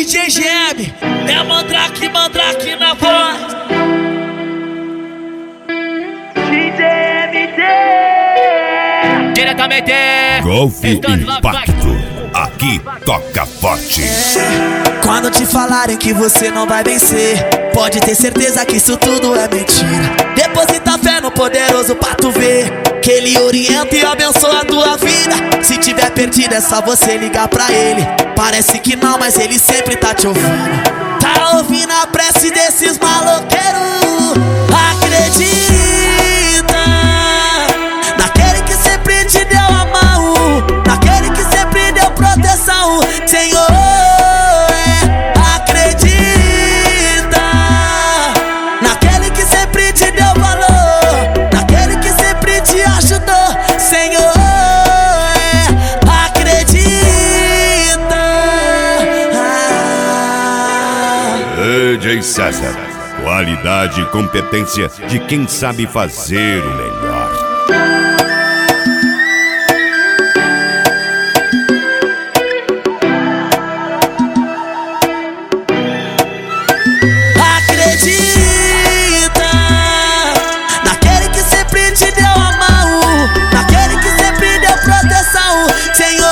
DJ GM, é Mandrake na voz. DJ MD, diretamente Golf Impacto, aqui toca forte. Quando te falarem que você não vai vencer, pode ter certeza que isso tudo é mentira. Deposita fé no poderoso pra tu ver que ele orienta e abençoa a tua vida. Se tiver perdido é só você ligar pra ele. Parece que não, mas ele sempre tá te ouvindo. Tá ouvindo a prece desses maloqueiros. Acredita naquele que sempre te deu a mão, naquele que sempre deu proteção, Senhor. Acredita naquele que sempre te deu valor, naquele que sempre te ajudou, Senhor. DJ César, qualidade e competência de quem sabe fazer o melhor. Acredita naquele que sempre te deu a mão, naquele que sempre deu proteção, Senhor.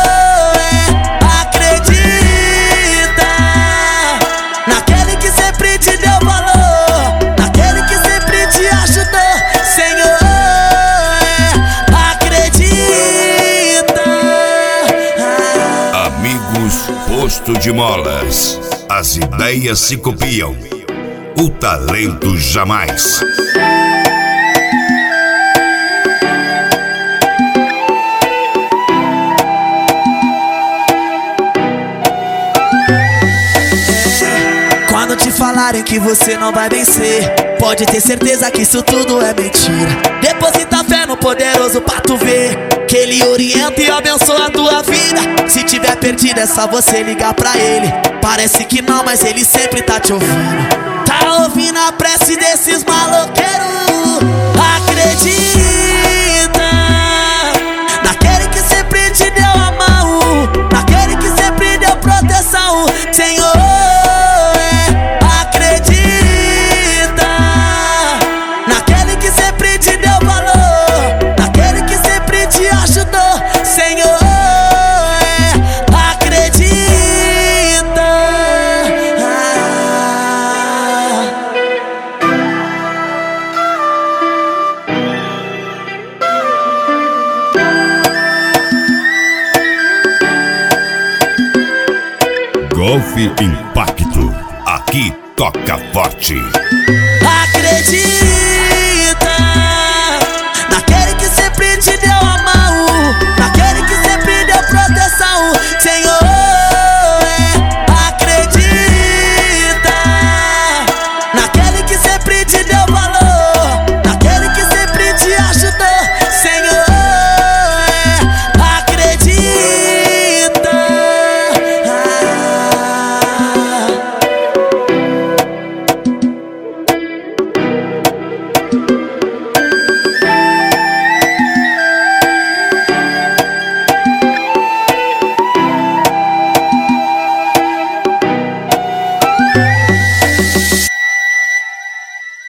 Posto de molas, as ideias se copiam, o talento jamais. Quando te falarem que você não vai vencer, pode ter certeza que isso tudo é mentira. Deposita fé no poderoso pra tu ver que ele orienta e abençoa a tua vida. Se tiver perdido é só você ligar pra ele. Parece que não, mas ele sempre tá te ouvindo. Tá ouvindo a prece desses maloqueiros. Acredita naquele que sempre te deu a mão, naquele que sempre deu proteção, Senhor. Golf Impacto, aqui toca forte. Acredita